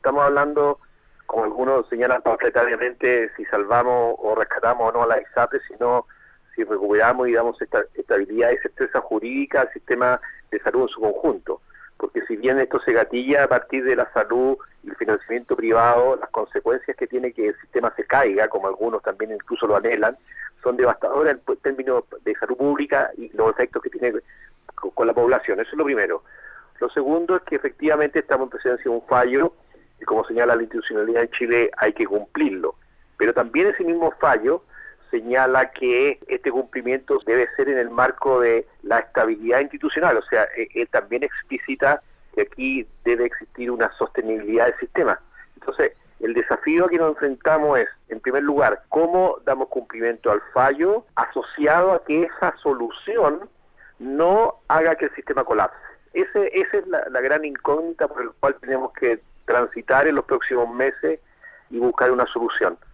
estamos hablando, como algunos señalan pamfletariamente, si salvamos o rescatamos o no a la ISAPRE, sino si recuperamos y damos estabilidad y certeza jurídica al sistema de salud en su conjunto. Porque si bien esto se gatilla a partir de la salud y el financiamiento privado, las consecuencias que tiene que el sistema se caiga, como algunos también incluso lo anhelan, son devastadoras en términos de salud pública y los efectos que tiene con la población. Eso es lo primero. Lo segundo es que efectivamente estamos en presencia de un fallo y como señala la institucionalidad en Chile hay que cumplirlo. Pero también ese mismo fallo señala que este cumplimiento debe ser en el marco de la estabilidad institucional, o sea, él también explicita que aquí debe existir una sostenibilidad del sistema. Entonces, el desafío a que nos enfrentamos es, en primer lugar, cómo damos cumplimiento al fallo asociado a que esa solución no haga que el sistema colapse. Esa es la gran incógnita por la cual tenemos que transitar en los próximos meses y buscar una solución.